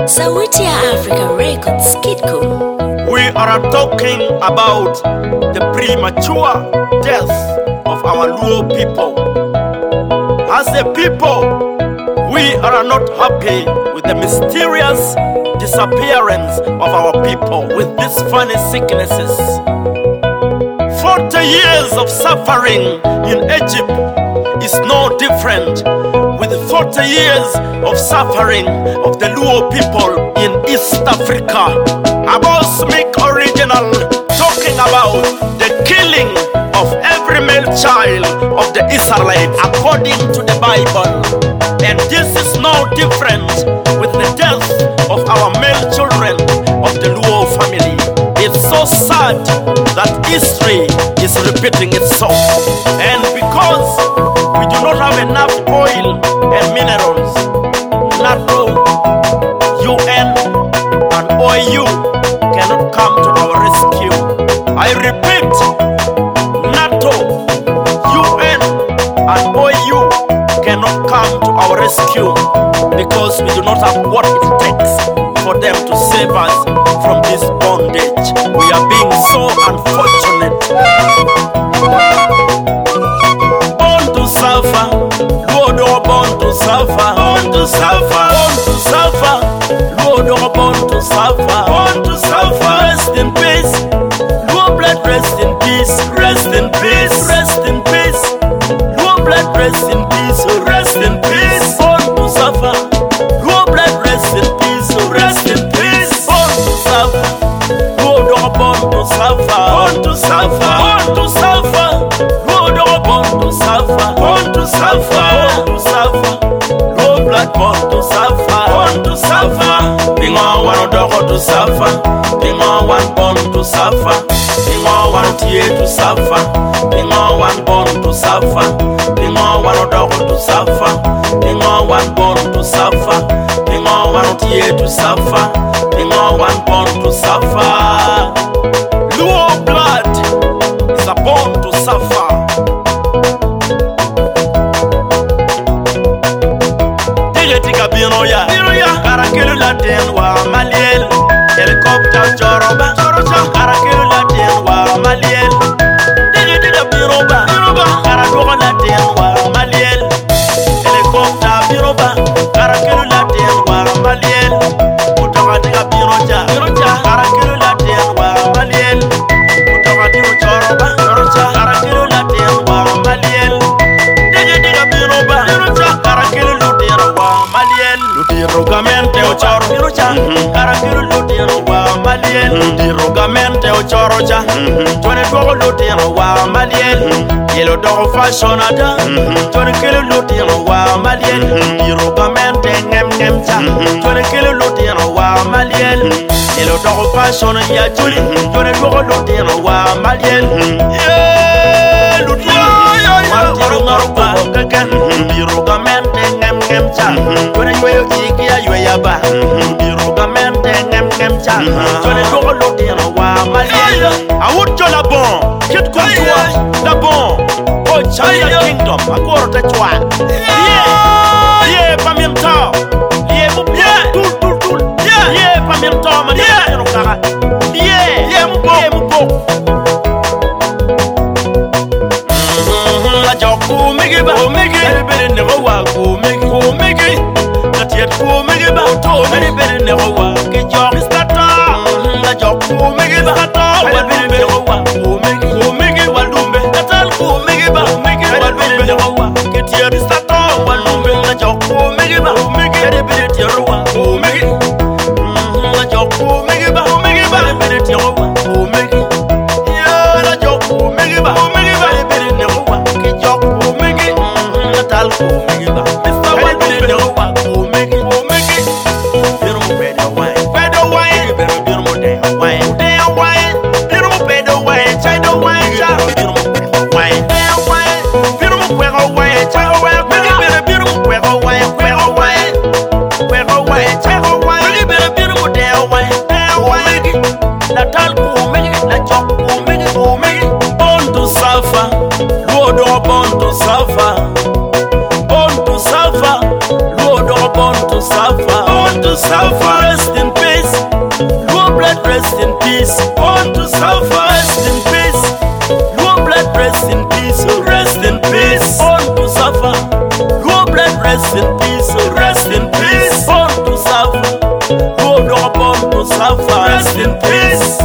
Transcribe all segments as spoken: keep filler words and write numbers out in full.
Sauti ya Africa Records, Kidco. We are talking about the premature death of our Luo people. As a people, we are not happy with the mysterious disappearance of our people with these funny sicknesses. forty years of suffering in Egypt is no different with forty years of suffering of the Luo people in East Africa. Abosmic Original talking about the killing of every male child of the Israelites according to the Bible. And this is no different with the death of our male children of the Luo family. It's so sad that history is repeating itself. And because we do not have enough oil and minerals, NATO, U N, and O A U cannot come to our rescue. I repeat, NATO, U N, and O A U cannot come to our rescue because we do not have what it takes for them to save us from this bondage. We are being so unfortunate. Born to suffer, Lord, oh, born to suffer, born to suffer, born to suffer, Lord, oh, born to suffer, born to suffer. Rest in peace, Lord, blood, rest in peace, rest in peace, rest in peace, Lord, blood, rest in peace, rest in peace. Born to suffer, Lord, blood, rest in peace, rest in peace. Born to suffer, Lord, oh, born to suffer, born to suffer, born to suffer, Lord, oh, born to suffer, born to suffer, born to suffer, Lord, blood, born to suffer, born to suffer. Being on one dog to suffer, being on one born to suffer, being on one tear to suffer, being on one born to suffer, being on one dog to suffer, being on one born to suffer, being on one tear to suffer, being on one born to suffer. Luo blood is a born to suffer. Digetika bino ya, bino ya, karakelu la denwa maliel, helicopter joroba, joroja, karakelu la denwa maliel. Digetika bino ba, bino ba, karakelu la denwa maliel, helicopter bino ba, karakelu la denwa maliel. Utawadiga bino ja, bino ja, karakelu la denwa maliel. Utawadiga joroba, joroja, karakelu la denwa maliel. Digetika bino ba, bino ja, karakelu la denwa maliel. Ludirogamente o choro, bino ja, karakelu la denwa maliel. Ludirogamente o choro ja, tone dogo la denwa maliel. Yelo dogo fashionada, tone kelu la denwa maliel. Ludirogamente ngem ngem ja, tone kelu la denwa maliel. Yelo dogo fashion ya juli, tone dogo la denwa maliel. Yeah, ludirogamente wantiro ngaruba kakan, ludirogamente ngem ngem ja, tone yoyo iki ya yoya ba. Ludirogamente ngem ngem ja, tone dogo la denwa maliel. Awujo la bon, kit kwa la bon. Oh, China Kingdom, agora te chwa. Yeah, yeah, pamim tao. Yeah, mu yeah, tul tul tul. Yeah, yeah, pamim tao man. Yeah, no kara. Yeah, yeah, mu bo, mu bo. La joku migi ba, migi. Bere bere ne wa ku migi, ku migi. La tiet ku migi ba, to bere bere ne wa ke jok stata. La joku migi ba, to bere bere ne wa ku migi, ku migi walumbe. Natal ku migi ba, migi walumbe ne wa ke tiet stata walumbe. La joku migi ba, migi bere bere ne wa ku migi. La joku migi ba, migi bere bere ne wa ku migi. Yeah, la joku migi ba, migi bere bere ne wa ke jok ku migi. Natal ku migi ba, mister walumbe ne wa ku migi, ku migi. Biro mo bedo wine, bedo wine, biro biro mo de wine, de wine. Biro mo bedo wine, chai do wine, chai biro mo bedo wine, de wine. Biro mo kwego wine, chai do wine, biro biro biro mo kwego wine, kwego wine, kwego wine, chai do wine, biro biro mo de wine, de wine. Natal ku migi, la jok ku migi, ku migi. Born to suffer, Lord, oh, born to suffer. Born to suffer, Lord, oh, born to suffer, born to suffer. rest in peace.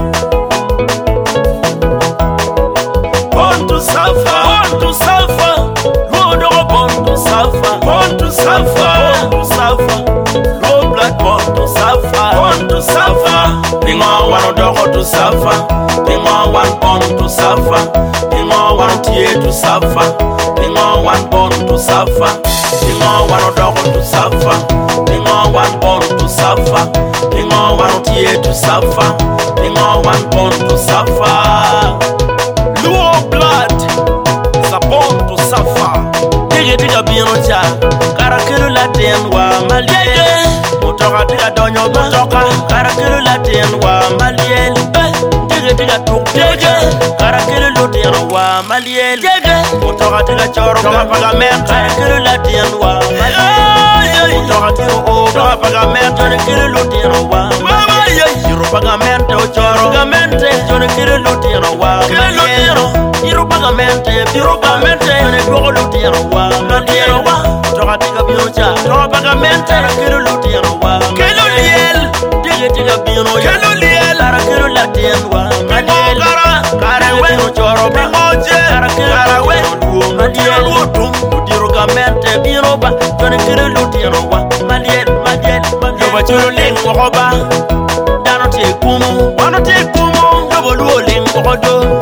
Born to suffer, born to suffer. Lord, oh, born to suffer, born to suffer, born to suffer. Lord, blood, born to suffer, born to suffer. Bring on one dog to suffer, bring on one born to suffer, bring on one tear to suffer, bring on one born to suffer, bring on one dog to suffer, bring on one born to suffer, bring on one tear to suffer, bring on one born to suffer. Lord, blood is a born to suffer. Dig it, a beano cha, Carakilu Latin, wa Malie, Motoka, dig a donyo, Motoka, Carakilu Latin, wa Maliel, dig it, dig a took, dig it, Carakilu Latin, wa Maliel, dig it, Motoka, dig a choro, Pagamet, Carakilu Latin, wa Maliel, Motoka, dig a old Pagamet, Carakilu Latin, wa Maliel, Pagamet, Choro, Gamente, Carakilu Latin, wa Maliel. Biro pagamente, biro pagamente, ne biro lutero wa, lutero wa, toka tiga biro cha, toka pagamente, kilo lutero wa, kilo liel, tiga tiga biro ya, kilo liel, ara kilo latien wa, kilo kara, kara we, choro pingoje, kara kilo kara we, lutero lutum, lutero pagamente, biro ba, toka kilo lutero wa, maliel, maliel, maliel, yoba cholo ling mokoba, dano te kumu, wano te kumu, yobo luo ling mokodo.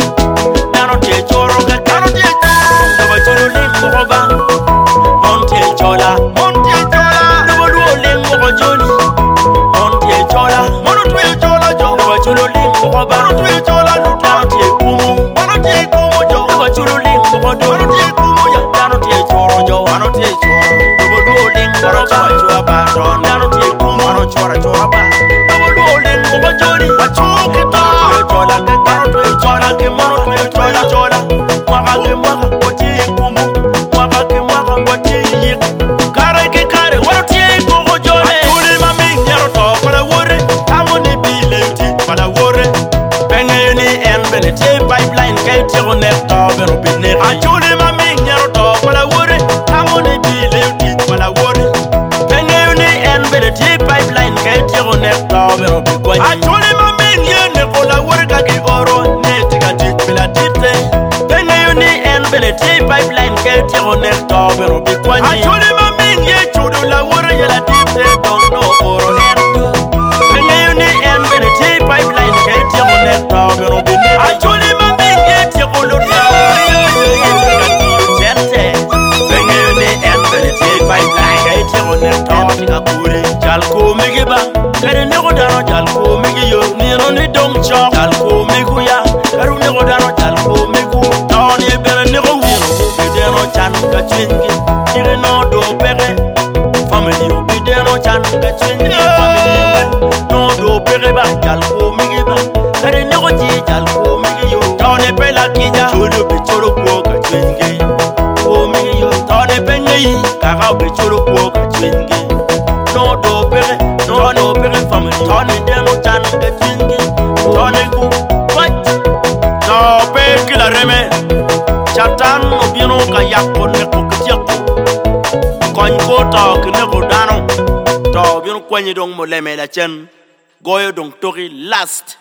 I told him a million for the work I give or net got it for a tite. Then you need and Belete pipeline get your neck dog or be quiet. I told him a million to do la water yet I did don't know or net. Then you need and Belete pipeline get your neck dog or be net. I told him a million to go look at Then you need and Belete pipeline get your neck dog in a good Jalco Migiba. Kare ne go dano jal ko migi yo ni no ni dong chok jal ko migu ya karu ne go dano jal ko migu no ni bere ne go wiro be de no chan ka chingi dire no do pere family yo be de no chan ka chingi family no do pere ba jal ko migi ba kare ne go ji jal ko migi yo no ne pe la kija cholo be cholo ko ka chingi ko migi yo no ne pe ngi ka ga be cholo ko ka chingi no do pere no no pere family Tony demo chan de chingi Tony ku what no pe kila reme chatan no bino ka yakko ne ko kjako kon ko to ne ko dano to bino kwani dong mo leme la chen goyo dong tori last